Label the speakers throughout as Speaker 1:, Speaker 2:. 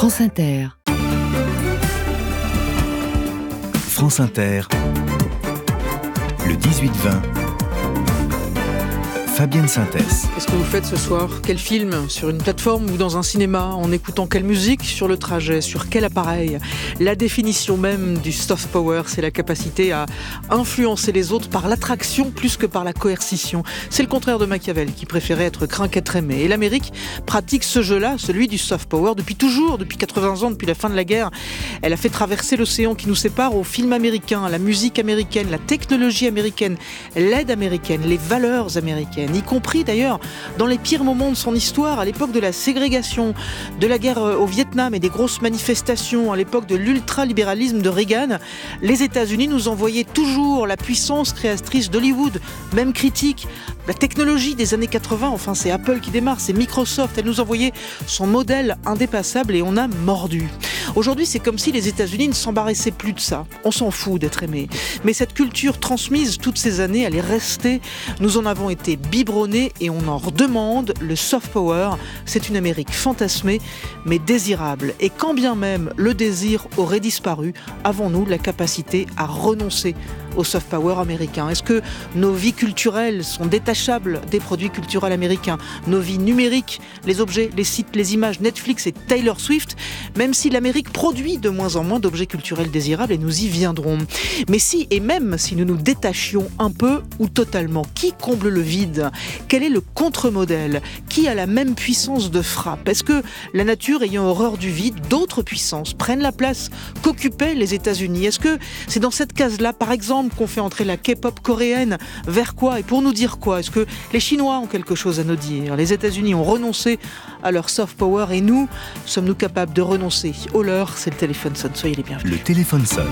Speaker 1: France Inter.
Speaker 2: France Inter, le 18-20, Fabienne Synthès.
Speaker 3: Qu'est-ce que vous faites ce soir ? Quel film ? Sur une plateforme ou dans un cinéma ? En écoutant quelle musique ? Sur le trajet ? Sur quel appareil ? La définition même du soft power, c'est la capacité à influencer les autres par l'attraction plus que par la coercition. C'est le contraire de Machiavel qui préférait être craint qu'être aimé. Et l'Amérique pratique ce jeu-là, celui du soft power, depuis toujours, depuis 80 ans, depuis la fin de la guerre. Elle a fait traverser l'océan qui nous sépare au film américain, à la musique américaine, la technologie américaine, l'aide américaine, les valeurs américaines, y compris d'ailleurs dans les pires moments de son histoire, à l'époque de la ségrégation, de la guerre au Vietnam et des grosses manifestations, à l'époque de l'ultralibéralisme de Reagan. Les États-Unis nous envoyaient toujours la puissance créatrice d'Hollywood, même critique. La technologie des années 80, enfin c'est Apple qui démarre, c'est Microsoft, elle nous envoyait son modèle indépassable et on a mordu. Aujourd'hui, c'est comme si les États-Unis ne s'embarrassaient plus de ça. On s'en fout d'être aimé. Mais cette culture transmise toutes ces années, elle est restée. Nous en avons été biberonnés et on en redemande. Le soft power, c'est une Amérique fantasmée, mais désirable. Et quand bien même le désir aurait disparu, avons-nous la capacité à renoncer au soft power américain ? Est-ce que nos vies culturelles sont détachables des produits culturels américains ? Nos vies numériques, les objets, les sites, les images, Netflix et Taylor Swift, même si l'Amérique produit de moins en moins d'objets culturels désirables, et nous y viendrons. Mais si, et même si nous nous détachions un peu ou totalement, qui comble le vide ? Quel est le contre-modèle ? Qui a la même puissance de frappe ? Est-ce que la nature ayant horreur du vide, d'autres puissances prennent la place qu'occupaient les États-Unis ? Est-ce que c'est dans cette case-là, par exemple, qu'on fait entrer la K-pop coréenne ? Vers quoi et pour nous dire quoi ? Est-ce que les Chinois ont quelque chose à nous dire ? Les États-Unis ont renoncé à leur soft power et nous, sommes-nous capables de renoncer ? Au leur, c'est le téléphone sonne, soyez les bienvenus.
Speaker 2: Le téléphone sonne.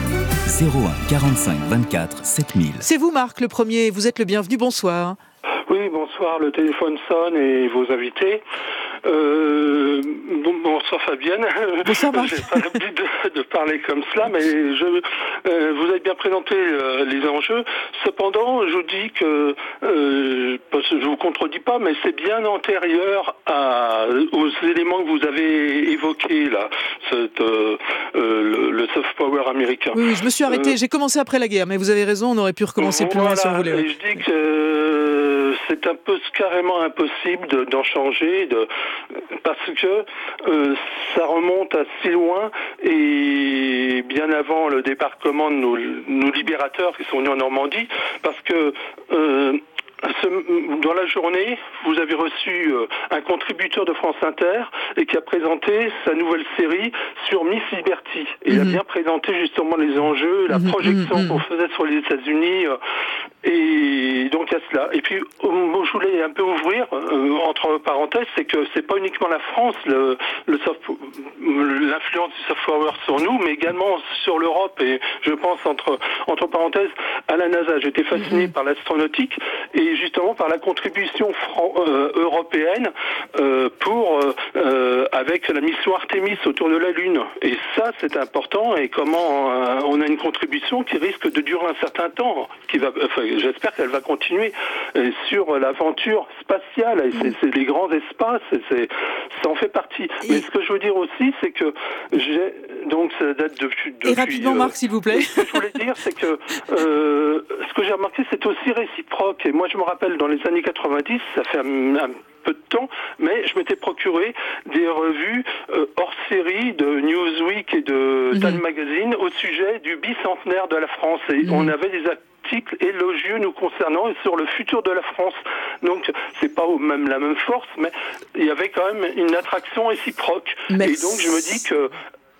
Speaker 2: 01 45 24 7000.
Speaker 3: C'est vous Marc, le premier, vous êtes le bienvenu, bonsoir.
Speaker 4: Oui, bonsoir, le téléphone sonne et vos invités. Bonsoir Fabienne.
Speaker 3: Bonsoir Marc.
Speaker 4: J'ai pas l'habitude de parler comme cela, mais vous avez bien présenté les enjeux. Cependant, je vous dis que parce que je vous contredis pas, mais c'est bien antérieur aux éléments que vous avez évoqués là, le soft power américain.
Speaker 3: Oui, je me suis arrêté. J'ai commencé après la guerre, mais vous avez raison, on aurait pu recommencer plus loin si on voulait.
Speaker 4: Et je dis que c'est un peu carrément impossible d'en changer, parce que ça remonte assez loin et bien avant le débarquement de nos libérateurs qui sont venus en Normandie, parce que dans la journée, vous avez reçu un contributeur de France Inter et qui a présenté sa nouvelle série sur Miss Liberty. Et il a bien présenté justement les enjeux, la projection qu'on faisait sur les États-Unis. Et donc il y a cela. Et puis, je voulais un peu ouvrir, entre parenthèses, c'est que c'est pas uniquement la France, l'influence du soft power sur nous, mais également sur l'Europe. Et je pense, entre parenthèses, à la NASA. J'étais fasciné par l'astronautique et justement par la contribution européenne avec la mission Artemis autour de la Lune. Et ça, c'est important. Et comment on a une contribution qui risque de durer un certain temps, j'espère qu'elle va continuer sur l'aventure spatiale. Et c'est les grands espaces, ça en fait partie. Mais ce que je veux dire aussi, c'est que donc ça date depuis.
Speaker 3: Et rapidement, Marc, s'il vous plaît.
Speaker 4: Ce que je voulais dire, c'est que ce que j'ai remarqué, c'est aussi réciproque. Et moi, je me rappelle, dans les années 90, ça fait un peu de temps, mais je m'étais procuré des revues hors série de Newsweek et de Time Magazine au sujet du bicentenaire de la France. Et on avait des articles élogieux nous concernant et sur le futur de la France. Donc, c'est pas même la même force, mais il y avait quand même une attraction réciproque. Et donc, je me dis que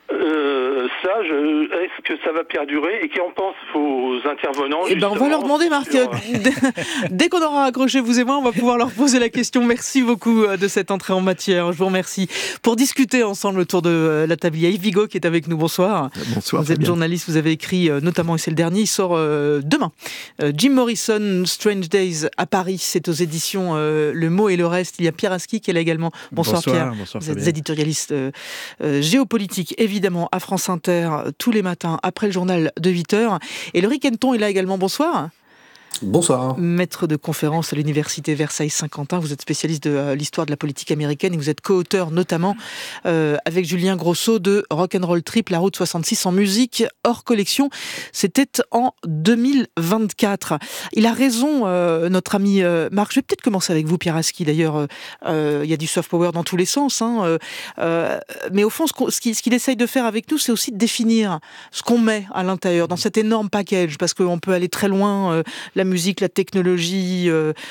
Speaker 4: est-ce que ça va perdurer et qu'en pensent vos intervenants?
Speaker 3: On va leur demander, Marc. Dès qu'on aura accroché, vous et moi, on va pouvoir leur poser la question. Merci beaucoup de cette entrée en matière. Je vous remercie. Pour discuter ensemble autour de la table, il y a Yves Vigo qui est avec nous. Bonsoir.
Speaker 5: Bonsoir.
Speaker 3: Vous êtes journaliste, vous avez écrit notamment, et c'est le dernier, il sort demain. Jim Morrison, Strange Days à Paris, c'est aux éditions Le Mot et le Reste. Il y a Pierre Aski qui est là également. Bonsoir Pierre.
Speaker 5: Bonsoir,
Speaker 3: vous êtes éditorialiste géopolitique, évidemment, à France Inter, tous les matins, après le journal de 8h. Et Loïc Henneton est là également. Bonsoir.
Speaker 1: Bonsoir.
Speaker 3: Maître de conférence à l'université Versailles-Saint-Quentin, vous êtes spécialiste de l'histoire de la politique américaine et vous êtes co-auteur notamment avec Julien Grosso de Rock'n'Roll Trip, la route 66 en musique hors collection. C'était en 2024. Il a raison, notre ami Marc. Je vais peut-être commencer avec vous, Pierre Aski. D'ailleurs, il y a du soft power dans tous les sens. Mais au fond, ce qu'il essaye de faire avec nous, c'est aussi de définir ce qu'on met à l'intérieur, dans cet énorme package, parce qu'on peut aller très loin, la musique, la technologie,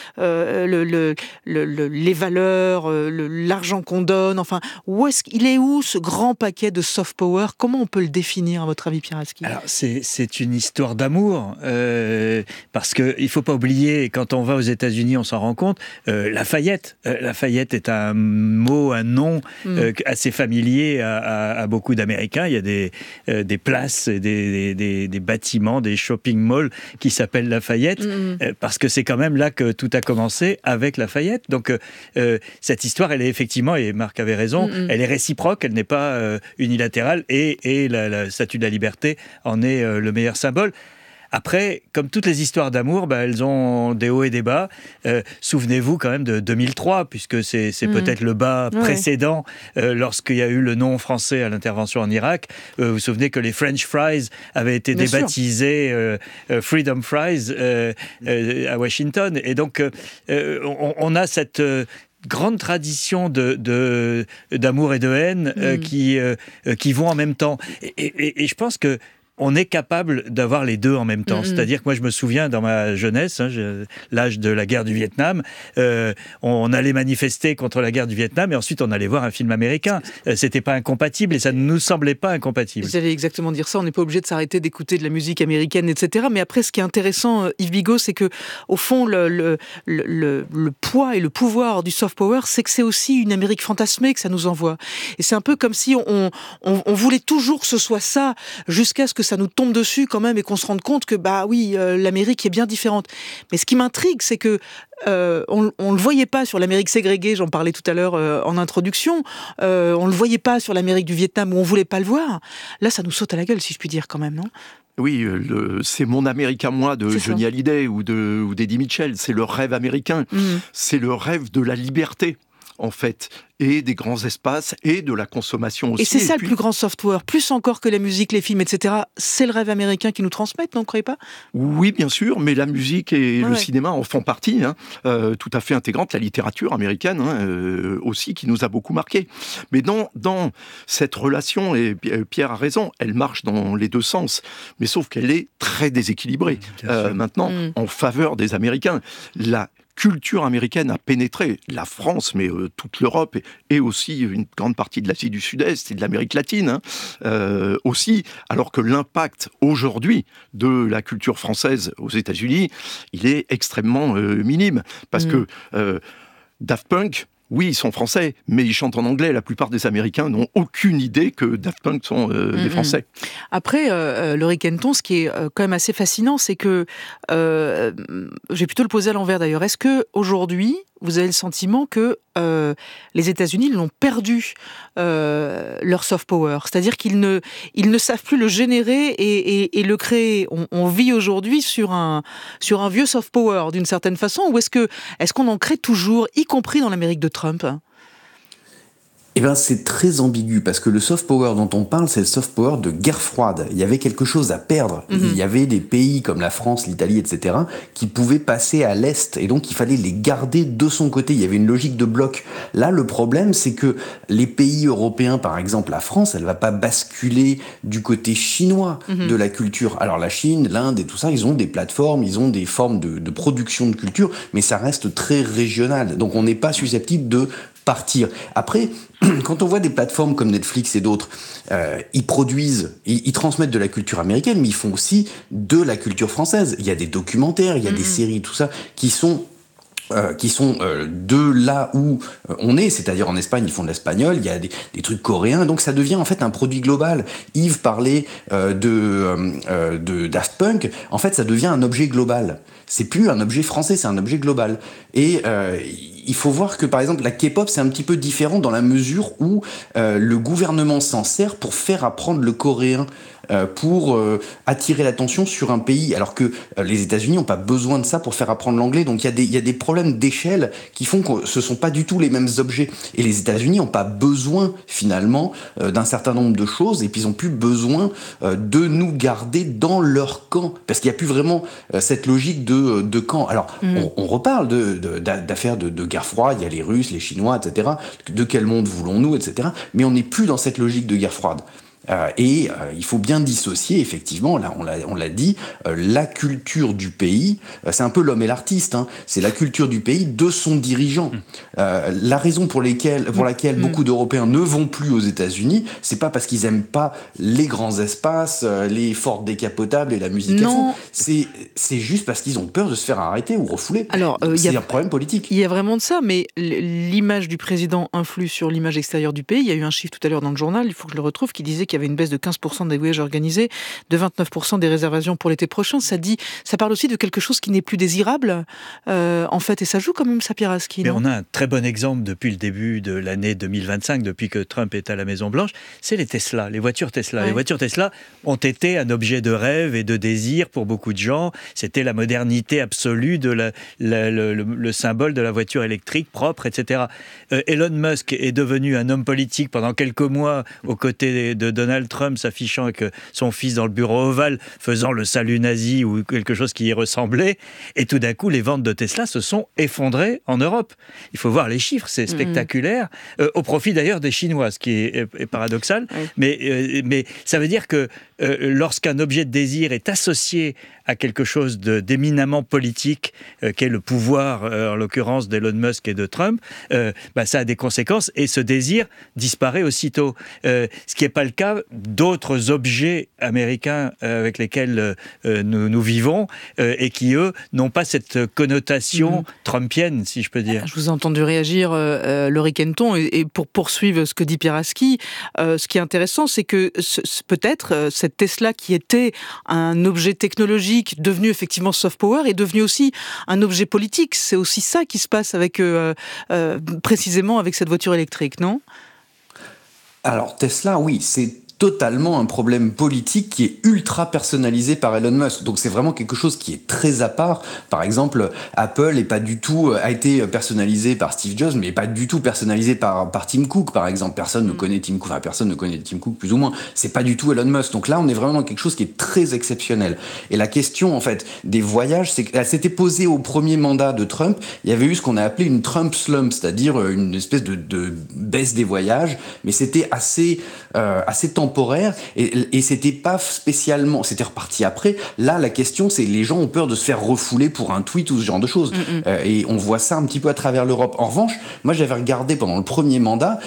Speaker 3: les valeurs, l'argent qu'on donne, enfin, il est où ce grand paquet de soft power? Comment on peut le définir, à votre avis, Pierre Aski?
Speaker 5: Alors, c'est une histoire d'amour, parce qu'il ne faut pas oublier, quand on va aux États-Unis, on s'en rend compte, Lafayette. Lafayette est un mot, un nom assez familier à beaucoup d'Américains. Il y a des places, des bâtiments, des shopping malls qui s'appellent Lafayette. Parce que c'est quand même là que tout a commencé avec Lafayette. Donc cette histoire, elle est effectivement, et Marc avait raison, elle est réciproque, elle n'est pas unilatérale, et la Statue de la Liberté en est le meilleur symbole. Après, comme toutes les histoires d'amour, elles ont des hauts et des bas. Souvenez-vous quand même de 2003, puisque c'est peut-être le bas précédent, lorsqu'il y a eu le nom français à l'intervention en Irak. Vous vous souvenez que les French fries avaient été débaptisés Freedom Fries à Washington. Et donc, on a cette grande tradition d'amour et de haine qui vont en même temps. Et je pense que on est capable d'avoir les deux en même temps. C'est-à-dire que moi, je me souviens, dans ma jeunesse, l'âge de la guerre du Vietnam, on allait manifester contre la guerre du Vietnam et ensuite on allait voir un film américain. C'était pas incompatible et ça ne nous semblait pas incompatible.
Speaker 3: J'allais exactement dire ça, on n'est pas obligé de s'arrêter d'écouter de la musique américaine, etc. Mais après, ce qui est intéressant, Yves Bigot, c'est que, au fond, le poids et le pouvoir du soft power, c'est que c'est aussi une Amérique fantasmée que ça nous envoie. Et c'est un peu comme si on voulait toujours que ce soit ça, jusqu'à ce que ça nous tombe dessus quand même et qu'on se rende compte que l'Amérique est bien différente. Mais ce qui m'intrigue, c'est que on le voyait pas sur l'Amérique ségrégée, j'en parlais tout à l'heure en introduction, on le voyait pas sur l'Amérique du Vietnam où on voulait pas le voir. Là, ça nous saute à la gueule, si je puis dire, quand même, non ?
Speaker 1: Oui, c'est mon Amérique à moi de Johnny Hallyday ou d'Eddie Mitchell. C'est le rêve américain. C'est le rêve de la liberté, en fait, et des grands espaces, et de la consommation aussi.
Speaker 3: Et c'est ça le plus grand software, plus encore que la musique, les films, etc. C'est le rêve américain qui nous transmettent, non, vous ne croyez pas ?
Speaker 1: Oui, bien sûr, mais la musique et le cinéma en font partie, tout à fait intégrante, la littérature américaine aussi, qui nous a beaucoup marqué. Mais dans cette relation, et Pierre a raison, elle marche dans les deux sens, mais sauf qu'elle est très déséquilibrée, maintenant, en faveur des Américains. La culture américaine a pénétré la France, mais toute l'Europe et aussi une grande partie de l'Asie du Sud-Est et de l'Amérique latine aussi, alors que l'impact aujourd'hui de la culture française aux États-Unis, il est extrêmement minime. Parce que Daft Punk, oui, ils sont français, mais ils chantent en anglais. La plupart des Américains n'ont aucune idée que Daft Punk sont des Français.
Speaker 3: Après, Laurie Kenton, ce qui est quand même assez fascinant, c'est que, je vais plutôt le poser à l'envers d'ailleurs, est-ce qu'aujourd'hui, vous avez le sentiment que les États-Unis l'ont perdu, leur soft power, c'est-à-dire qu'ils ne savent plus le générer et le créer. On vit aujourd'hui sur un vieux soft power d'une certaine façon, ou est-ce qu'on en crée toujours, y compris dans l'Amérique de Trump ?
Speaker 6: Eh bien, c'est très ambigu, parce que le soft power dont on parle, c'est le soft power de guerre froide. Il y avait quelque chose à perdre. Il y avait des pays comme la France, l'Italie, etc., qui pouvaient passer à l'Est, et donc il fallait les garder de son côté. Il y avait une logique de bloc. Là, le problème, c'est que les pays européens, par exemple la France, elle va pas basculer du côté chinois de la culture. Alors la Chine, l'Inde et tout ça, ils ont des plateformes, ils ont des formes de production de culture, mais ça reste très régional. Donc on n'est pas susceptible de partir. Après, quand on voit des plateformes comme Netflix et d'autres, ils produisent, ils transmettent de la culture américaine, mais ils font aussi de la culture française. Il y a des documentaires, il y a des séries, tout ça, qui sont de là où on est, c'est-à-dire en Espagne, ils font de l'espagnol, il y a des trucs coréens, donc ça devient en fait un produit global. Yves parlait de Daft Punk, en fait ça devient un objet global. C'est plus un objet français, c'est un objet global. Et il faut voir que, par exemple, la K-pop, c'est un petit peu différent dans la mesure où le gouvernement s'en sert pour faire apprendre le coréen, pour attirer l'attention sur un pays, alors que les États-Unis n'ont pas besoin de ça pour faire apprendre l'anglais. Donc il y a des problèmes d'échelle qui font que ce sont pas du tout les mêmes objets. Et les États-Unis n'ont pas besoin finalement d'un certain nombre de choses, et puis ils ont plus besoin de nous garder dans leur camp, parce qu'il n'y a plus vraiment cette logique de camp. Alors on reparle d'affaires de guerre froide, il y a les Russes, les Chinois, etc. De quel monde voulons-nous, etc. Mais on n'est plus dans cette logique de guerre froide. Il faut bien dissocier, effectivement, là on l'a dit, la culture du pays, c'est un peu l'homme et l'artiste, hein, c'est la culture du pays de son dirigeant. La raison pour laquelle beaucoup d'Européens ne vont plus aux États-Unis, c'est pas parce qu'ils aiment pas les grands espaces, les Ford décapotables et la musique à fond, c'est juste parce qu'ils ont peur de se faire arrêter ou refouler.
Speaker 3: Alors,
Speaker 6: c'est un problème politique.
Speaker 3: Il y a vraiment de ça, mais l'image du président influe sur l'image extérieure du pays. Il y a eu un chiffre tout à l'heure dans le journal, il faut que je le retrouve, qui disait qu'il y avait une baisse de 15% des voyages organisés, de 29% des réservations pour l'été prochain. Ça parle aussi de quelque chose qui n'est plus désirable, en fait, et ça joue quand même Sapiraski.
Speaker 5: Mais on a un très bon exemple depuis le début de l'année 2025, depuis que Trump est à la Maison-Blanche, c'est les Tesla, les voitures Tesla. Ouais. Les voitures Tesla ont été un objet de rêve et de désir pour beaucoup de gens. C'était la modernité absolue, le symbole de la voiture électrique propre, etc. Elon Musk est devenu un homme politique pendant quelques mois aux côtés de Donald Trump, s'affichant avec son fils dans le bureau ovale, faisant le salut nazi ou quelque chose qui y ressemblait. Et tout d'un coup, les ventes de Tesla se sont effondrées en Europe. Il faut voir les chiffres, c'est spectaculaire, au profit d'ailleurs des Chinois, ce qui est paradoxal. Oui. Mais ça veut dire que lorsqu'un objet de désir est associé à quelque chose d'éminemment politique, qu'est le pouvoir, en l'occurrence d'Elon Musk et de Trump, ça a des conséquences et ce désir disparaît aussitôt. Ce qui n'est pas le cas d'autres objets américains avec lesquels nous vivons et qui, eux, n'ont pas cette connotation trumpienne, si je peux dire.
Speaker 3: Je vous ai entendu réagir, Laurie Kenton, et pour poursuivre ce que dit Piraski, ce qui est intéressant, c'est que peut-être cette Tesla qui était un objet technologique devenu effectivement soft power est devenu aussi un objet politique. C'est aussi ça qui se passe avec précisément avec cette voiture électrique, non ?
Speaker 6: Alors Tesla, oui, c'est totalement un problème politique qui est ultra personnalisé par Elon Musk. Donc c'est vraiment quelque chose qui est très à part. Par exemple, Apple a été personnalisé par Steve Jobs, mais pas du tout personnalisé par Tim Cook, par exemple. Personne ne connaît Tim Cook plus ou moins. C'est pas du tout Elon Musk. Donc là, on est vraiment dans quelque chose qui est très exceptionnel. Et la question, en fait, des voyages, elle s'était posée au premier mandat de Trump. Il y avait eu ce qu'on a appelé une Trump slump, c'est-à-dire une espèce de baisse des voyages, mais c'était assez temporaire et c'était pas spécialement, c'était reparti après. Là, la question, c'est les gens ont peur de se faire refouler pour un tweet ou ce genre de choses. Et on voit ça un petit peu à travers l'Europe. En revanche, moi, j'avais regardé pendant le premier mandat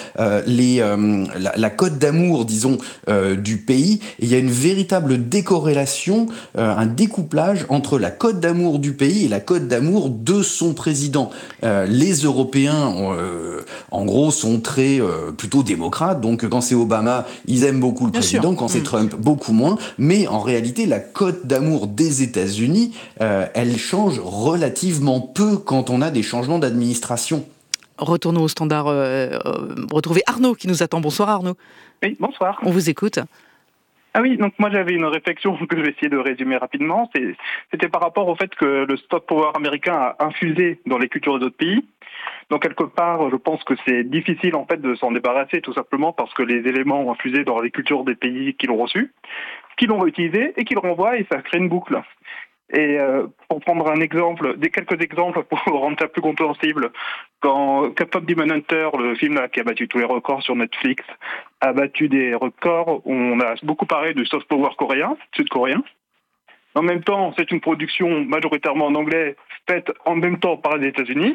Speaker 6: la cote d'amour, disons, du pays. Et il y a une véritable décorrélation, un découplage entre la cote d'amour du pays et la cote d'amour de son président. Les Européens, en gros, sont plutôt démocrates. Donc, quand c'est Obama, ils aiment beaucoup le président, quand c'est Trump, beaucoup moins. Mais en réalité, la cote d'amour des États-Unis, elle change relativement peu quand on a des changements d'administration.
Speaker 3: Retournons au standard, retrouver Arnaud qui nous attend. Bonsoir Arnaud.
Speaker 7: Oui, bonsoir.
Speaker 3: On vous écoute.
Speaker 7: Ah oui, donc moi j'avais une réflexion que je vais essayer de résumer rapidement. C'était par rapport au fait que le soft power américain a infusé dans les cultures d'autres pays. Donc quelque part, je pense que c'est difficile en fait de s'en débarrasser, tout simplement parce que les éléments ont infusé dans les cultures des pays qui l'ont reçu, qui l'ont réutilisé et qui le renvoient, et ça crée une boucle. Et pour prendre quelques exemples pour rendre ça plus compréhensible, quand K-Pop Demon Hunter, le film là, qui a battu tous les records sur Netflix, a battu des records, on a beaucoup parlé du soft power sud-coréen. En même temps, c'est une production majoritairement en anglais, faite en même temps par les États-Unis.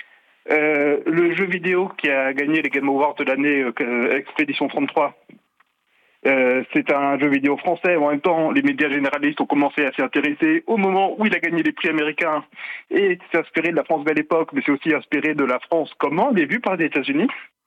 Speaker 7: Le jeu vidéo qui a gagné les Game Awards de l'année, Expedition 33, c'est un jeu vidéo français. En même temps, les médias généralistes ont commencé à s'y intéresser au moment où il a gagné les prix américains, et c'est inspiré de la France belle époque, mais c'est aussi inspiré de la France comment elle est vue par les États-Unis.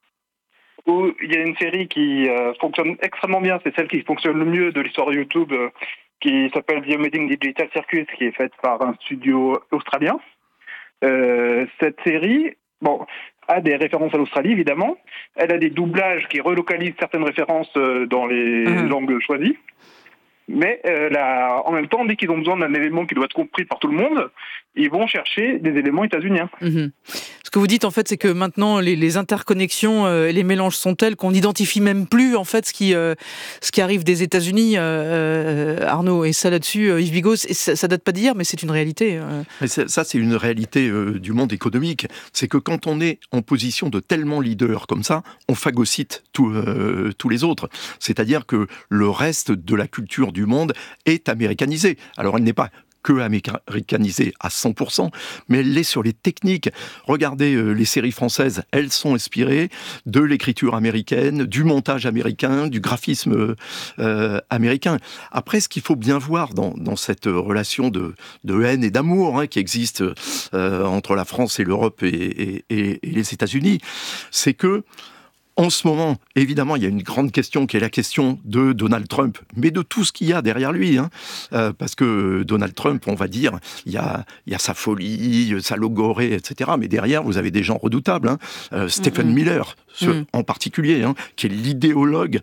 Speaker 7: Où il y a une série qui fonctionne extrêmement bien, c'est celle qui fonctionne le mieux de l'histoire de YouTube, qui s'appelle The Amazing Digital Circus, qui est faite par un studio australien. Cette série a des références à l'Australie, évidemment. Elle a des doublages qui relocalisent certaines références dans les langues choisies. Mais en même temps, dès qu'ils ont besoin d'un élément qui doit être compris par tout le monde, ils vont chercher des éléments états-uniens.
Speaker 3: Ce que vous dites, en fait, c'est que maintenant, les interconnexions et les mélanges sont tels qu'on n'identifie même plus, en fait, ce qui arrive des États-Unis, Arnaud. Et ça, là-dessus, Yves Bigot, ça date pas d'hier, mais c'est une réalité.
Speaker 1: Mais ça, c'est une réalité du monde économique. C'est que quand on est en position de tellement leader comme ça, on phagocyte tous les autres. C'est-à-dire que le reste de la culture du monde est américanisée. Alors, elle n'est pas que américanisée à 100%, mais elle l'est sur les techniques. Regardez les séries françaises, elles sont inspirées de l'écriture américaine, du montage américain, du graphisme américain. Après, ce qu'il faut bien voir dans cette relation de haine et d'amour qui existe entre la France et l'Europe et les États-Unis, c'est que en ce moment, évidemment, il y a une grande question qui est la question de Donald Trump, mais de tout ce qu'il y a derrière lui. Parce que Donald Trump, on va dire, il y a sa folie, sa logorée, etc. Mais derrière, vous avez des gens redoutables. Stephen Miller, en particulier, qui est l'idéologue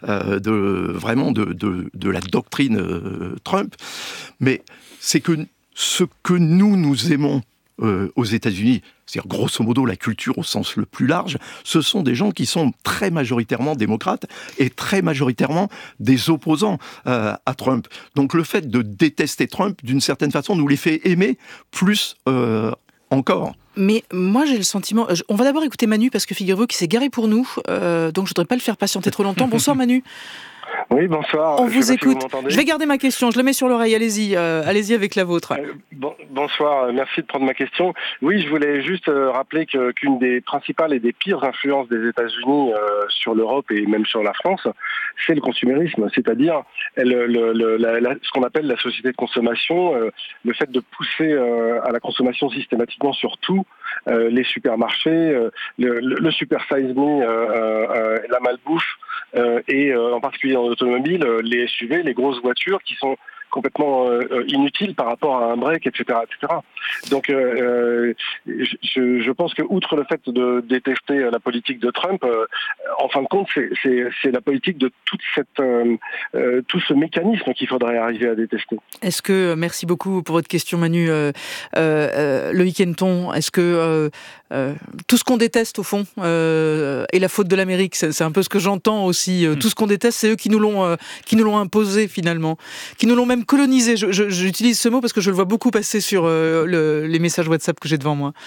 Speaker 1: de la doctrine Trump. Mais c'est que ce que nous aimons aux États-Unis, c'est-à-dire grosso modo la culture au sens le plus large, ce sont des gens qui sont très majoritairement démocrates et très majoritairement des opposants à Trump. Donc le fait de détester Trump, d'une certaine façon, nous les fait aimer plus encore.
Speaker 3: Mais moi j'ai le sentiment... On va d'abord écouter Manu, parce que figurez-vous qu'il s'est garé pour nous, donc je voudrais pas le faire patienter trop longtemps. Bonsoir Manu.
Speaker 8: Oui, bonsoir.
Speaker 3: On vous écoute. Je vais garder ma question, je la mets sur l'oreille. Allez-y avec la vôtre.
Speaker 8: Bonsoir, merci de prendre ma question. Oui, je voulais juste rappeler qu'une des principales et des pires influences des États-Unis sur l'Europe et même sur la France, c'est le consumérisme, c'est-à-dire ce qu'on appelle la société de consommation, le fait de pousser à la consommation systématiquement sur tout, les supermarchés, le super size me, la malbouffe, et en particulier en automobile, les SUV, les grosses voitures qui sont complètement inutile par rapport à un break, etc., etc. Donc, je pense que outre le fait de détester la politique de Trump, en fin de compte, c'est la politique de tout ce mécanisme qu'il faudrait arriver à détester.
Speaker 3: Est-ce que, merci beaucoup pour votre question, Manu, Loïc Henneton, est-ce que tout ce qu'on déteste, au fond, est la faute de l'Amérique? C'est un peu ce que j'entends aussi. Tout ce qu'on déteste, c'est eux qui nous l'ont imposé, finalement, qui nous l'ont même colonisé. J'utilise ce mot parce que je le vois beaucoup passer sur les messages WhatsApp que j'ai devant moi.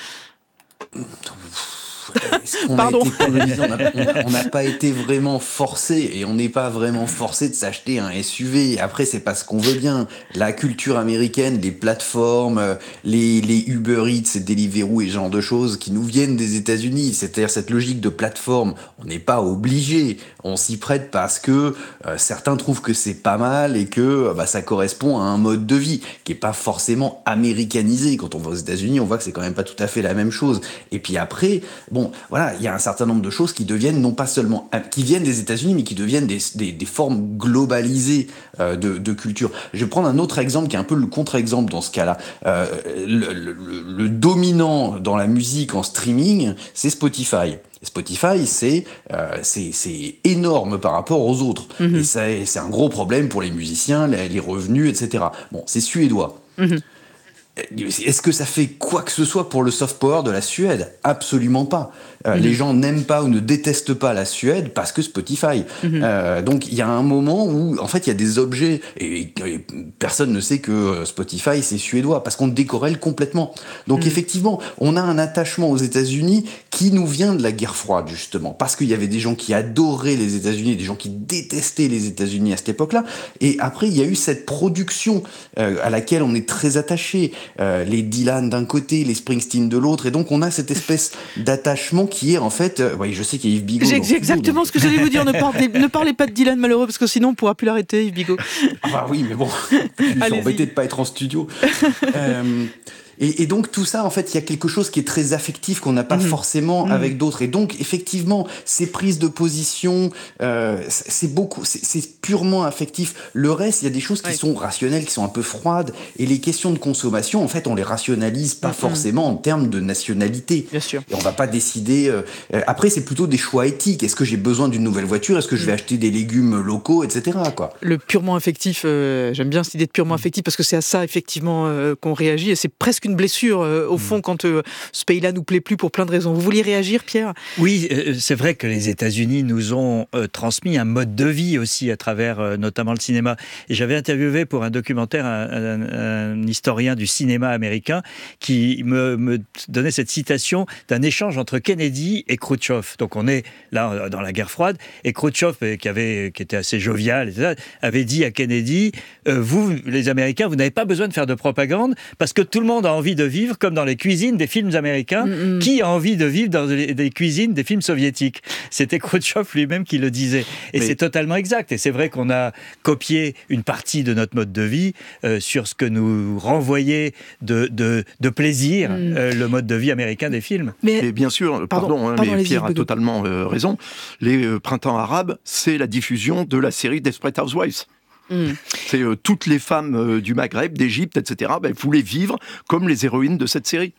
Speaker 6: Pardon. On n'a pas été vraiment forcé, et on n'est pas vraiment forcé de s'acheter un SUV. Après, c'est pas ce qu'on veut bien. La culture américaine, les plateformes, les Uber Eats et Deliveroo et ce genre de choses qui nous viennent des États-Unis, c'est-à-dire cette logique de plateforme, on n'est pas obligé. On s'y prête parce que certains trouvent que c'est pas mal et que ça correspond à un mode de vie qui est pas forcément américanisé. Quand on va aux États-Unis, on voit que c'est quand même pas tout à fait la même chose. Et puis après, voilà, il y a un certain nombre de choses qui deviennent non pas seulement qui viennent des États-Unis, mais qui deviennent des formes globalisées de culture. Je vais prendre un autre exemple qui est un peu le contre-exemple dans ce cas-là. Le dominant dans la musique en streaming, c'est Spotify. Spotify, c'est énorme par rapport aux autres. Et c'est un gros problème pour les musiciens, les revenus, etc. Bon, c'est suédois. Est-ce que ça fait quoi que ce soit pour le soft power de la Suède? Absolument pas. Les gens n'aiment pas ou ne détestent pas la Suède parce que Spotify. Donc il y a un moment où en fait il y a des objets et personne ne sait que Spotify c'est suédois parce qu'on décorrèle complètement. Donc effectivement, on a un attachement aux États-Unis qui nous vient de la guerre froide justement parce qu'il y avait des gens qui adoraient les États-Unis, des gens qui détestaient les États-Unis à cette époque-là. Et après il y a eu cette production à laquelle on est très attaché. Les Dylan d'un côté, les Springsteen de l'autre, et donc on a cette espèce d'attachement qui est en fait... oui, je sais qu'il y a Yves Bigot.
Speaker 3: J'ai exactement ce que j'allais vous dire, ne parlez pas de Dylan malheureux, parce que sinon on ne pourra plus l'arrêter, Yves Bigot.
Speaker 6: Ah bah oui, mais bon, je suis embêté de ne pas être en studio. Et donc tout ça, en fait, il y a quelque chose qui est très affectif qu'on n'a pas forcément avec d'autres. Et donc, effectivement, ces prises de position, c'est purement affectif. Le reste, il y a des choses qui sont rationnelles, qui sont un peu froides. Et les questions de consommation, en fait, on les rationalise pas forcément en termes de nationalité.
Speaker 3: Bien sûr.
Speaker 6: Et on va pas décider... après, c'est plutôt des choix éthiques. Est-ce que j'ai besoin d'une nouvelle voiture ? Est-ce que je vais acheter des légumes locaux, etc. quoi.
Speaker 3: Le purement affectif, j'aime bien cette idée de purement affectif parce que c'est à ça, effectivement, qu'on réagit. Et c'est presque une blessure, au fond, quand ce pays-là nous plaît plus pour plein de raisons. Vous vouliez réagir, Pierre ?
Speaker 5: Oui, c'est vrai que les États-Unis nous ont transmis un mode de vie aussi à travers notamment le cinéma. Et j'avais interviewé pour un documentaire un historien du cinéma américain qui me donnait cette citation d'un échange entre Kennedy et Khrouchtchev. Donc on est là dans la guerre froide et Khrouchtchev, qui était assez jovial, etc., avait dit à Kennedy, vous, les Américains, vous n'avez pas besoin de faire de propagande parce que tout le monde a envie de vivre comme dans les cuisines des films américains. Qui a envie de vivre dans des cuisines des films soviétiques ? C'était Khrouchtchev lui-même qui le disait. Et c'est totalement exact. Et c'est vrai qu'on a copié une partie de notre mode de vie sur ce que nous renvoyait de plaisir le mode de vie américain des films.
Speaker 1: Mais bien sûr, mais Pierre a totalement raison. Les printemps arabes, c'est la diffusion de la série Desperate Housewives. C'est toutes les femmes du Maghreb, d'Égypte, etc. Voulaient vivre comme les héroïnes de cette série.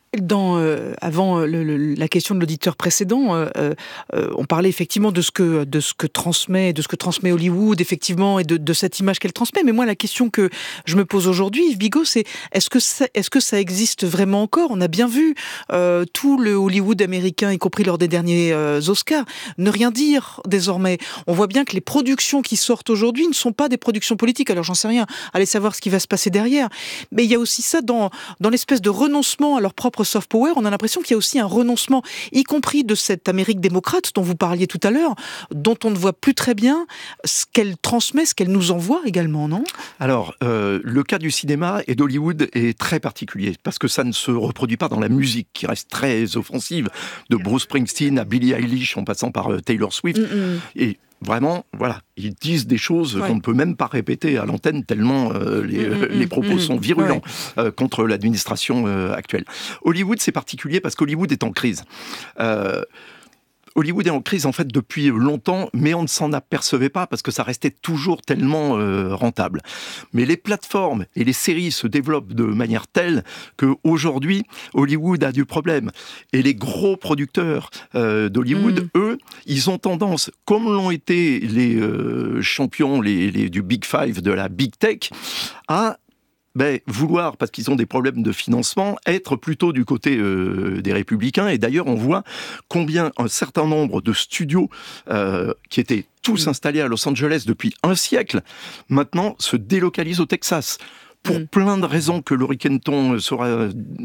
Speaker 3: Avant la question de l'auditeur précédent, on parlait effectivement de ce que transmet Hollywood, effectivement, et de cette image qu'elle transmet. Mais moi, la question que je me pose aujourd'hui, Yves Bigot, c'est est-ce que ça existe vraiment encore ? On a bien vu tout le Hollywood américain, y compris lors des derniers Oscars, ne rien dire désormais. On voit bien que les productions qui sortent aujourd'hui ne sont pas des productions politiques. Alors j'en sais rien, allez savoir ce qui va se passer derrière. Mais il y a aussi ça dans l'espèce de renoncement à leur propre soft power. On a l'impression qu'il y a aussi un renoncement, y compris de cette Amérique démocrate dont vous parliez tout à l'heure, dont on ne voit plus très bien ce qu'elle transmet, ce qu'elle nous envoie également, non ?
Speaker 1: Alors, le cas du cinéma et d'Hollywood est très particulier, parce que ça ne se reproduit pas dans la musique, qui reste très offensive, de Bruce Springsteen à Billie Eilish, en passant par Taylor Swift. Et vraiment, voilà, ils disent des choses qu'on ne peut même pas répéter à l'antenne tellement les propos sont virulents contre l'administration actuelle. Hollywood, c'est particulier parce qu'Hollywood est en crise. Hollywood est en crise en fait depuis longtemps, mais on ne s'en apercevait pas parce que ça restait toujours tellement rentable. Mais les plateformes et les séries se développent de manière telle qu'aujourd'hui, Hollywood a du problème. Et les gros producteurs d'Hollywood, eux, ils ont tendance, comme l'ont été les champions du Big Five, de la Big Tech, à vouloir, parce qu'ils ont des problèmes de financement, être plutôt du côté des Républicains. Et d'ailleurs, on voit combien un certain nombre de studios qui étaient tous installés à Los Angeles depuis un siècle, maintenant se délocalisent au Texas. Pour plein de raisons que Laurie Kenton saura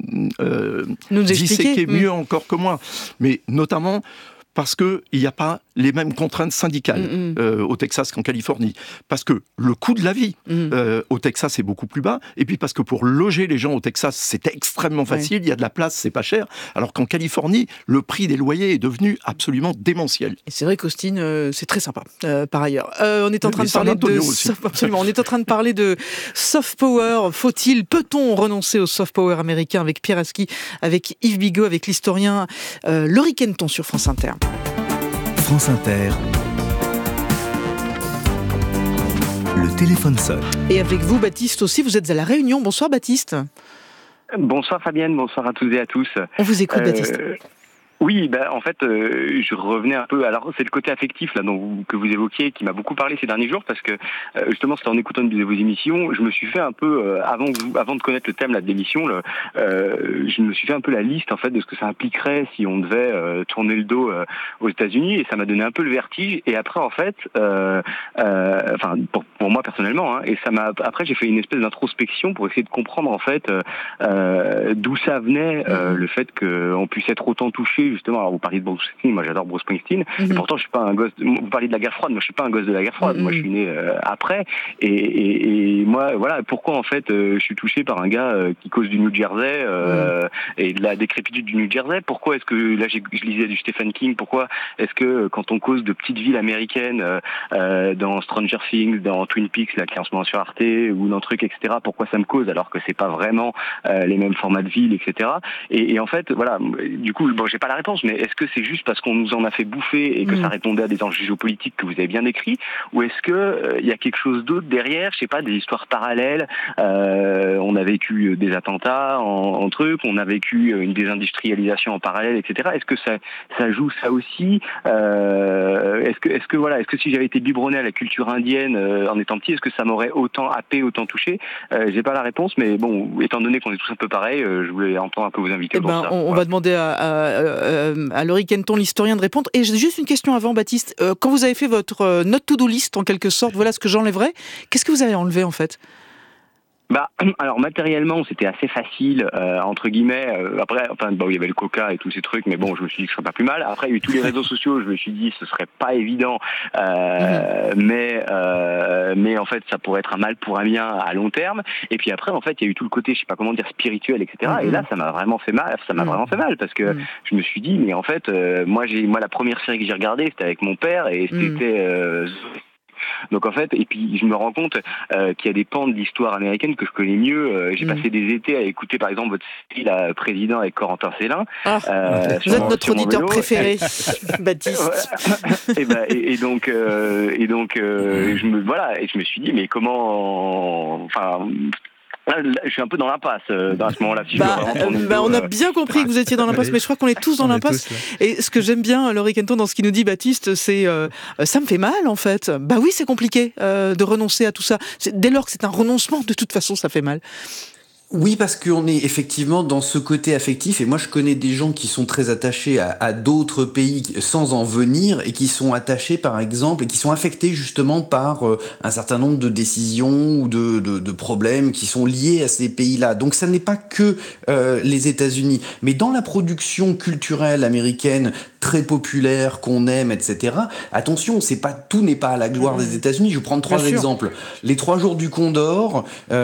Speaker 1: disséquer mieux encore que moi. Mais notamment parce qu'il n'y a pas les mêmes contraintes syndicales au Texas qu'en Californie. Parce que le coût de la vie au Texas est beaucoup plus bas. Et puis parce que pour loger les gens au Texas, c'est extrêmement facile. Il y a de la place, c'est pas cher. Alors qu'en Californie, le prix des loyers est devenu absolument démentiel.
Speaker 3: Et c'est vrai qu'Austin, c'est très sympa, par ailleurs. On est en train de parler absolument. On est en train de parler de soft power. Peut-on renoncer au soft power américain avec Pierre Aski, avec Yves Bigot, avec l'historien Laurie Kenton sur France Inter.
Speaker 2: France Inter. Le téléphone sonne.
Speaker 3: Et avec vous, Baptiste aussi, vous êtes à La Réunion. Bonsoir, Baptiste.
Speaker 9: Bonsoir, Fabienne. Bonsoir à toutes et à tous.
Speaker 3: On vous écoute, Baptiste.
Speaker 9: Oui, en fait, je revenais un peu. Alors, c'est le côté affectif là que vous évoquiez qui m'a beaucoup parlé ces derniers jours parce que justement, c'était en écoutant une de vos émissions, je me suis fait un peu avant de connaître le thème là de l'émission, je me suis fait un peu la liste en fait de ce que ça impliquerait si on devait tourner le dos aux États-Unis et ça m'a donné un peu le vertige. Et après, en fait, pour moi personnellement, et ça m'a. Après, j'ai fait une espèce d'introspection pour essayer de comprendre en fait d'où ça venait le fait qu'on puisse être autant touché touché justement. Alors vous parliez de Bruce Springsteen, moi j'adore Bruce Springsteen, et pourtant je suis pas un gosse. Vous parliez de la guerre froide, moi je suis pas un gosse de la guerre froide. Moi je suis né après, et moi voilà pourquoi en fait je suis touché par un gars qui cause du New Jersey et de la décrépitude du New Jersey. Pourquoi est-ce que là je lisais du Stephen King, pourquoi est-ce que quand on cause de petites villes américaines dans Stranger Things, dans Twin Peaks là qui est en ce moment sur Arte ou dans truc etc. Pourquoi ça me cause alors que c'est pas vraiment les mêmes formats de villes etc. Et en fait voilà du coup bon j'ai pas la réponse, mais est-ce que c'est juste parce qu'on nous en a fait bouffer et que ça répondait à des enjeux géopolitiques que vous avez bien décrits, ou est-ce que il y a quelque chose d'autre derrière, je sais pas, des histoires parallèles, on a vécu des attentats en truc, on a vécu une désindustrialisation en parallèle etc. Est-ce que ça joue ça aussi, est-ce que voilà, est-ce que si j'avais été biberonné à la culture indienne en étant petit, est-ce que ça m'aurait autant happé, autant touché? J'ai pas la réponse, mais bon, étant donné qu'on est tous un peu pareils, je voulais entendre un peu vos invités pour ça.
Speaker 3: On va demander à Laurie Kenton, l'historien, de répondre. Et j'ai juste une question avant, Baptiste. Quand vous avez fait votre note to-do list, en quelque sorte, voilà ce que j'enlèverais, qu'est-ce que vous avez enlevé en fait ?
Speaker 9: Bah, alors matériellement c'était assez facile entre guillemets. Après, enfin bon, il y avait le Coca et tous ces trucs, mais bon, je me suis dit que ce serait pas plus mal. Après, il y a eu tous les réseaux sociaux, je me suis dit ce serait pas évident, mais en fait ça pourrait être un mal pour un bien à long terme. Et puis après, en fait, il y a eu tout le côté, je sais pas comment dire, spirituel, etc. Et là, ça m'a vraiment fait mal. Ça m'a vraiment fait mal parce que je me suis dit, mais en fait, moi la première série que j'ai regardée, c'était avec mon père et c'était donc en fait, et puis je me rends compte qu'il y a des pans de l'histoire américaine que je connais mieux. J'ai passé des étés à écouter par exemple votre série La Président avec Corentin Célin.
Speaker 3: Vous êtes notre auditeur préféré, Baptiste.
Speaker 9: Et donc je me suis dit mais comment, enfin. Là, je suis un peu dans l'impasse à ce moment-là. Si
Speaker 3: on a bien compris que vous étiez dans l'impasse, mais je crois qu'on est tous dans l'impasse. Et ce que j'aime bien, Laurie Kenton, dans ce qu'il nous dit, Baptiste, c'est ça me fait mal en fait. Bah oui, c'est compliqué de renoncer à tout ça. Dès lors que c'est un renoncement, de toute façon, ça fait mal.
Speaker 6: Oui, parce qu'on est effectivement dans ce côté affectif, et moi je connais des gens qui sont très attachés à d'autres pays sans en venir, et qui sont attachés par exemple, et qui sont affectés justement par un certain nombre de décisions ou de problèmes qui sont liés à ces pays-là. Donc ça n'est pas que les États-Unis, mais dans la production culturelle américaine très populaire, qu'on aime, etc. Attention, tout n'est pas à la gloire des États-Unis. Je vais prendre 3 exemples. Les 3 jours du Condor,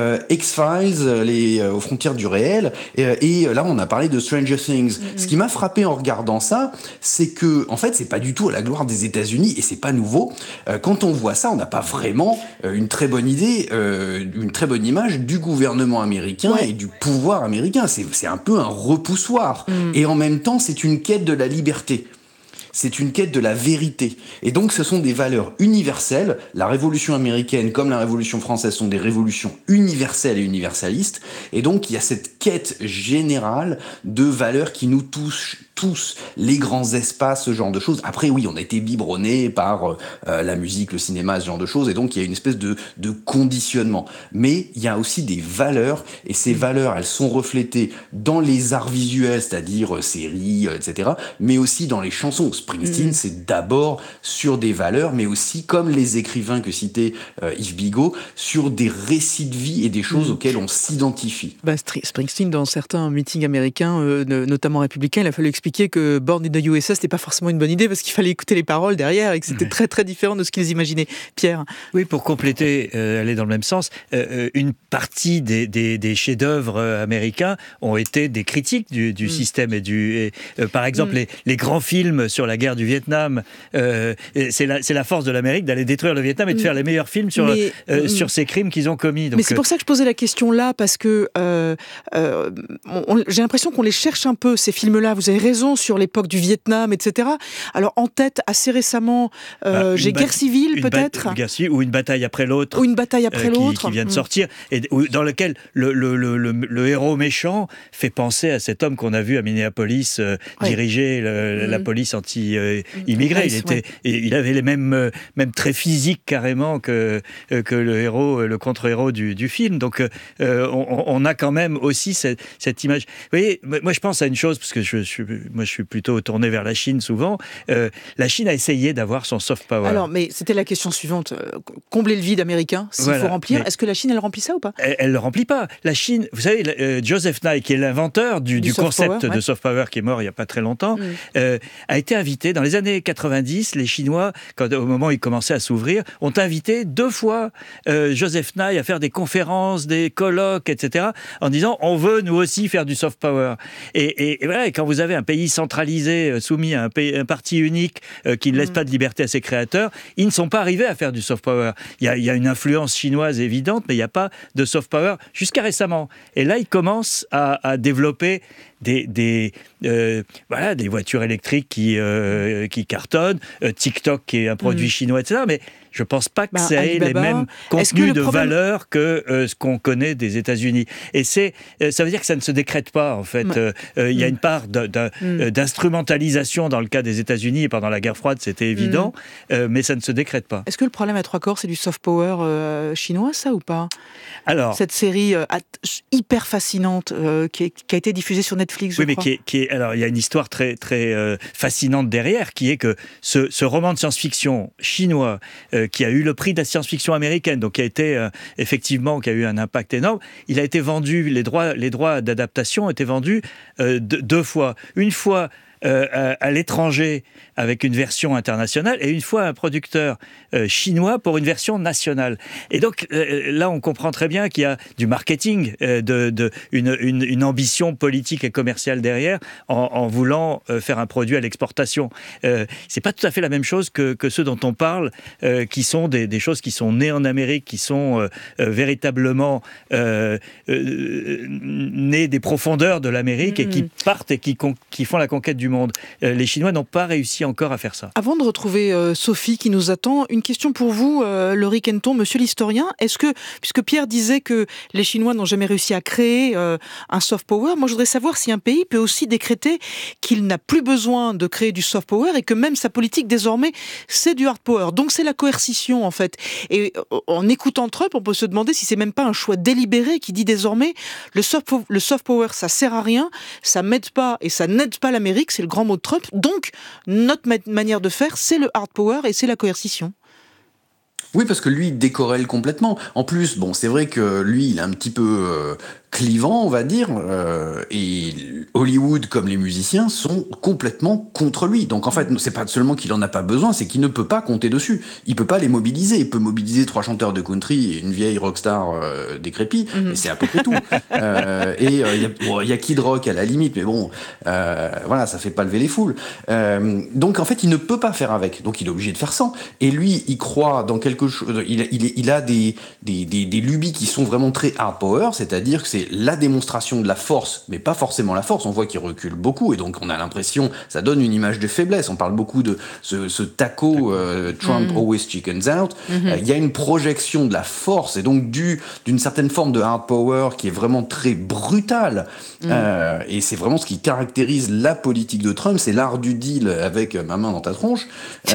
Speaker 6: X-Files, aux frontières du réel, et là on a parlé de Stranger Things. Ce qui m'a frappé en regardant ça, c'est que en fait c'est pas du tout à la gloire des États-Unis, et c'est pas nouveau. Quand on voit ça, on n'a pas vraiment une très bonne idée, une très bonne image du gouvernement américain et du pouvoir américain. C'est un peu un repoussoir, et en même temps c'est une quête de la liberté. C'est une quête de la vérité. Et donc, ce sont des valeurs universelles. La Révolution américaine, comme la Révolution française, sont des révolutions universelles et universalistes. Et donc, il y a cette quête générale de valeurs qui nous touchent tous, les grands espaces, ce genre de choses. Après, oui, on a été biberonnés par la musique, le cinéma, ce genre de choses. Et donc, il y a une espèce de conditionnement. Mais il y a aussi des valeurs. Et ces valeurs, elles sont reflétées dans les arts visuels, c'est-à-dire séries, etc. Mais aussi dans les chansons. Springsteen, c'est d'abord sur des valeurs, mais aussi, comme les écrivains que citait Yves Bigot, sur des récits de vie et des choses auxquelles on s'identifie.
Speaker 3: Springsteen, dans certains meetings américains, notamment républicains, il a fallu expliquer que Born in the USA, c'était pas forcément une bonne idée parce qu'il fallait écouter les paroles derrière et que c'était très très différent de ce qu'ils imaginaient. Pierre.
Speaker 5: Oui, pour compléter, aller dans le même sens, une partie des chefs-d'œuvre américains ont été des critiques du système par exemple, les grands films sur la guerre du Vietnam, c'est la force de l'Amérique d'aller détruire le Vietnam et de faire les meilleurs films sur ces crimes qu'ils ont commis. Donc,
Speaker 3: mais c'est pour ça que je posais la question là, parce que j'ai l'impression qu'on les cherche un peu, ces films-là. Vous avez raison sur l'époque du Vietnam, etc. Alors en tête, assez récemment, j'ai Guerre civile peut-être,
Speaker 5: ou Une bataille après l'autre, qui vient de sortir, et dans lequel le héros méchant fait penser à cet homme qu'on a vu à Minneapolis diriger la police anti-immigrés. Il avait les mêmes traits physiques carrément que le héros, le contre-héros du film. Donc on a quand même aussi cette image. Vous voyez, moi je pense à une chose, parce que je suis moi je suis plutôt tourné vers la Chine souvent. La Chine a essayé d'avoir son soft power.
Speaker 3: Alors, mais c'était la question suivante. Combler le vide américain, s'il faut remplir. Est-ce que la Chine, elle remplit ça ou pas ?
Speaker 5: Elle ne le remplit pas. La Chine, vous savez, Joseph Nye, qui est l'inventeur du concept de soft power, qui est mort il n'y a pas très longtemps, a été invité dans les années 90. Les Chinois, au moment où ils commençaient à s'ouvrir, ont invité 2 fois Joseph Nye à faire des conférences, des colloques, etc., en disant on veut nous aussi faire du soft power. Et voilà, et quand vous avez un pays centralisé, soumis à un parti unique qui ne laisse pas de liberté à ses créateurs, ils ne sont pas arrivés à faire du soft power. Il y a une influence chinoise évidente, mais il n'y a pas de soft power jusqu'à récemment. Et là, ils commencent à développer des voitures électriques qui cartonnent, TikTok qui est un produit chinois, etc. Mais je ne pense pas que ça ait les mêmes contenus de valeur que ce qu'on connaît des États-Unis. Et ça veut dire que ça ne se décrète pas, en fait. Il y a une part d'instrumentalisation dans le cas des États-Unis, et pendant la guerre froide, c'était évident, mais ça ne se décrète pas.
Speaker 3: Est-ce que le problème à 3 corps, c'est du soft power chinois, ça, ou pas ?
Speaker 5: Alors,
Speaker 3: cette série hyper fascinante qui a été diffusée sur Netflix, je crois.
Speaker 5: Mais alors, il y a une histoire très, très fascinante derrière, qui est que ce roman de science-fiction chinois qui a eu le prix de la science-fiction américaine, donc qui a été effectivement, qui a eu un impact énorme, il a été vendu, les droits d'adaptation étaient vendus 2 fois. Une fois à l'étranger avec une version internationale et une fois un producteur chinois pour une version nationale. Et donc là, on comprend très bien qu'il y a du marketing, une ambition politique et commerciale derrière en voulant faire un produit à l'exportation. C'est pas tout à fait la même chose que ceux dont on parle, qui sont des choses qui sont nées en Amérique, qui sont véritablement nées des profondeurs de l'Amérique et qui partent et qui font la conquête du monde. Les Chinois n'ont pas réussi encore à faire ça.
Speaker 3: Avant de retrouver Sophie qui nous attend, une question pour vous, Laurie Kenton, monsieur l'historien. Est-ce que, puisque Pierre disait que les Chinois n'ont jamais réussi à créer un soft power, moi je voudrais savoir si un pays peut aussi décréter qu'il n'a plus besoin de créer du soft power et que même sa politique désormais c'est du hard power. Donc c'est la coercition en fait. Et en écoutant Trump, on peut se demander si c'est même pas un choix délibéré qui dit désormais le soft power ça sert à rien, ça m'aide pas et ça n'aide pas l'Amérique, c'est le grand mot de Trump. Donc notre manière de faire, c'est le hard power et c'est la coercition.
Speaker 6: Oui, parce que lui, il décorrèle complètement. En plus, bon, c'est vrai que lui, il est un petit peu clivant, on va dire, et Hollywood, comme les musiciens, sont complètement contre lui. Donc en fait, c'est pas seulement qu'il en a pas besoin, c'est qu'il ne peut pas compter dessus. Il peut pas les mobiliser. Il peut mobiliser 3 chanteurs de country et une vieille rockstar décrépite, mais c'est à peu près tout. Et il y a Kid Rock à la limite, mais bon, voilà, ça fait pas lever les foules. Donc en fait, il ne peut pas faire avec. Donc il est obligé de faire sans. Et lui, il croit dans quelque chose. Il a des lubies qui sont vraiment très hard power, c'est-à-dire que c'est la démonstration de la force, mais pas forcément la force. On voit qu'il recule beaucoup et donc on a l'impression, ça donne une image de faiblesse. On parle beaucoup de ce taco Trump always chickens out. Il y a une projection de la force et donc d'une certaine forme de hard power qui est vraiment très brutale. Et c'est vraiment ce qui caractérise la politique de Trump, c'est l'art du deal avec ma main dans ta tronche.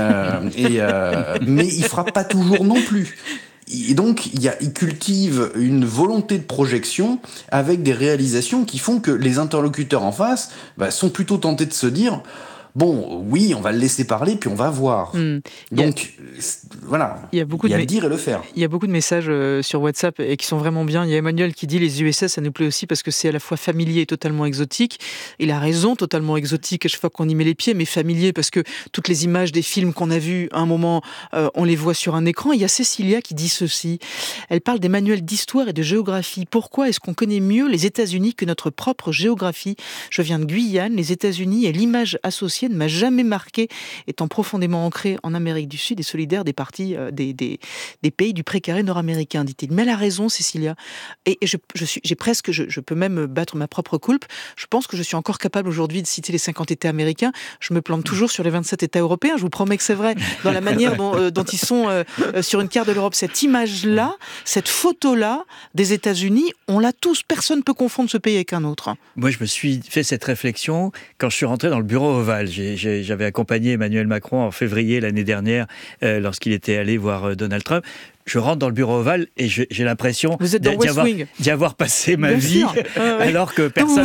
Speaker 6: Mais il frappe pas toujours non plus. Et donc, il cultive une volonté de projection avec des réalisations qui font que les interlocuteurs en face sont plutôt tentés de se dire bon, oui, on va le laisser parler, puis on va voir. Donc, voilà, il y a le dire et le faire.
Speaker 3: Il y a beaucoup de messages sur WhatsApp et qui sont vraiment bien. Il y a Emmanuel qui dit les USA, ça nous plaît aussi parce que c'est à la fois familier et totalement exotique. Il a raison, totalement exotique à chaque fois qu'on y met les pieds, mais familier parce que toutes les images des films qu'on a vus, à un moment, on les voit sur un écran. Il y a Cécilia qui dit ceci. Elle parle des manuels d'histoire et de géographie. Pourquoi est-ce qu'on connaît mieux les États-Unis que notre propre géographie ? Je viens de Guyane, les États-Unis et l'image associée ne m'a jamais marqué, étant profondément ancré en Amérique du Sud et solidaire des parties des pays du précaré nord-américain, dit-il. Mais elle a raison, Cécilia. Et je peux même battre ma propre coulpe. Je pense que je suis encore capable aujourd'hui de citer les 50 États américains. Je me plante toujours sur les 27 États européens. Je vous promets que c'est vrai. Dans la manière dont ils sont sur une carte de l'Europe. Cette image-là, cette photo-là des États-Unis, on l'a tous. Personne ne peut confondre ce pays avec un autre.
Speaker 5: Moi, je me suis fait cette réflexion quand je suis rentré dans le bureau ovale. Oval. J'avais accompagné Emmanuel Macron en février l'année dernière lorsqu'il était allé voir Donald Trump. Je rentre dans le bureau ovale et j'ai l'impression d'y avoir passé ma vie, alors que personne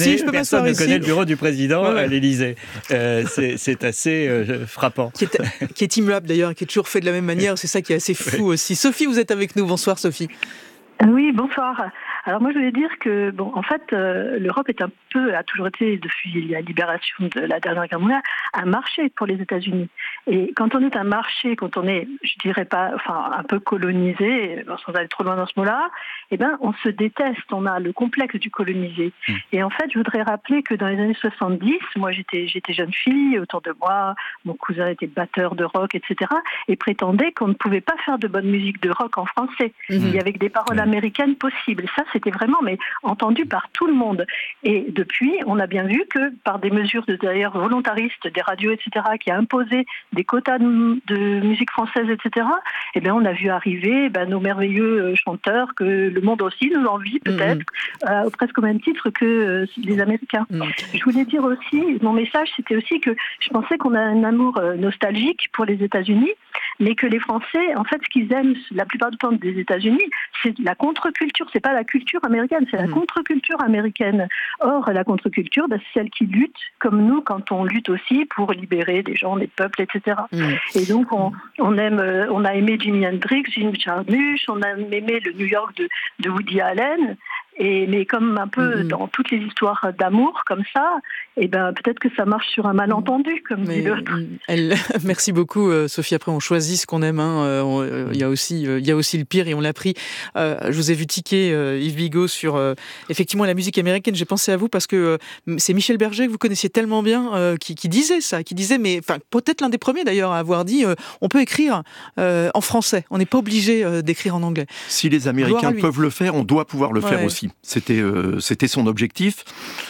Speaker 5: ne connaît le bureau du président à l'Élysée. C'est assez frappant.
Speaker 3: Qui est immuable d'ailleurs, qui est toujours fait de la même manière. C'est ça qui est assez fou aussi. Sophie, vous êtes avec nous. Bonsoir Sophie.
Speaker 10: Oui, bonsoir. Alors moi je voulais dire que en fait l'Europe a toujours été depuis la libération de la dernière guerre mondiale un marché pour les États-Unis. Et quand on est un marché, quand on est, je dirais pas, un peu colonisé, sans aller trop loin dans ce mot-là, on se déteste, on a le complexe du colonisé. Et en fait je voudrais rappeler que dans les années 70, moi j'étais jeune fille, autour de moi mon cousin était batteur de rock, etc. et prétendait qu'on ne pouvait pas faire de bonne musique de rock en français. Il y avait des paroles américaines possibles. Ça c'était vraiment entendu par tout le monde. Et depuis, on a bien vu que par des mesures d'ailleurs volontaristes des radios, etc., qui a imposé des quotas de musique française, etc., on a vu arriver nos merveilleux chanteurs que le monde aussi nous envie peut-être, presque au même titre que les Américains. Je voulais dire aussi, mon message c'était aussi que je pensais qu'on a un amour nostalgique pour les États-Unis, mais que les Français, en fait, ce qu'ils aiment la plupart du temps des États-Unis, c'est la contre-culture, c'est pas la culture américaine, c'est la contre-culture américaine. Or, la contre-culture, c'est celle qui lutte, comme nous, quand on lutte aussi pour libérer des gens, des peuples, etc. Et donc, on a aimé Jimi Hendrix, Jim Jarmusch, on a aimé le New York de Woody Allen. Mais comme un peu dans toutes les histoires d'amour comme ça, peut-être que ça marche sur un malentendu, comme dit l'autre.
Speaker 3: Merci beaucoup, Sophie. Après, on choisit ce qu'on aime. Il y a aussi le pire et on l'a pris. Je vous ai vu tiquer, Yves Bigot, sur effectivement la musique américaine. J'ai pensé à vous parce que c'est Michel Berger que vous connaissiez tellement bien qui disait ça, mais peut-être l'un des premiers d'ailleurs à avoir dit on peut écrire en français. On n'est pas obligé d'écrire en anglais.
Speaker 1: Si les Américains peuvent le faire, on doit pouvoir le faire aussi. C'était son objectif.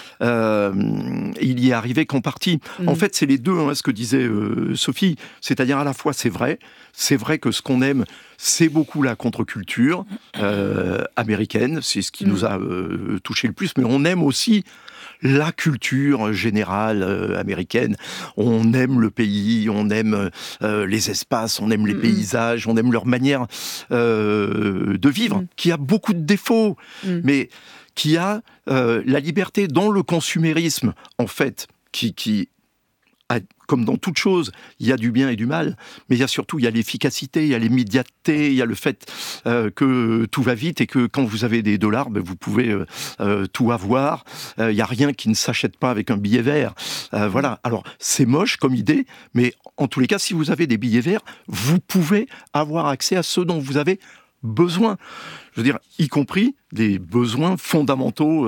Speaker 1: Il y est arrivé qu'en partie. En fait, c'est les deux, ce que disait Sophie. C'est-à-dire à la fois, c'est vrai que ce qu'on aime, c'est beaucoup la contre-culture américaine. C'est ce qui nous a touché le plus. Mais on aime aussi la culture générale américaine. On aime le pays, on aime les espaces, on aime les paysages, on aime leur manière de vivre, qui a beaucoup de défauts, mais qui a la liberté dans le consumérisme, en fait, qui comme dans toute chose, il y a du bien et du mal, mais il y a l'efficacité, il y a l'immédiateté, il y a le fait que tout va vite et que quand vous avez des dollars, vous pouvez tout avoir. Il n'y a rien qui ne s'achète pas avec un billet vert. Voilà. Alors, c'est moche comme idée, mais en tous les cas, si vous avez des billets verts, vous pouvez avoir accès à ceux dont vous avez besoin. Je veux dire, y compris des besoins fondamentaux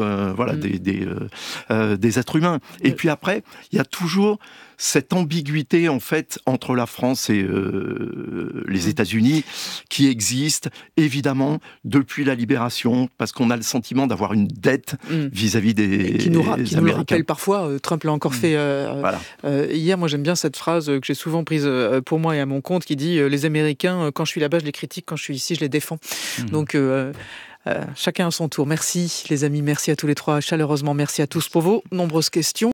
Speaker 1: des êtres humains. Et puis après, il y a toujours cette ambiguïté, en fait, entre la France et les États-Unis, qui existe, évidemment, depuis la libération, parce qu'on a le sentiment d'avoir une dette vis-à-vis des Américains. Qui nous le rappelle
Speaker 3: parfois, Trump l'a encore fait hier. Moi, j'aime bien cette phrase que j'ai souvent prise pour moi et à mon compte, qui dit « Les Américains, quand je suis là-bas, je les critique, quand je suis ici, je les défends ». Donc, chacun à son tour. Merci les amis, merci à tous les trois, chaleureusement merci à tous pour vos nombreuses questions.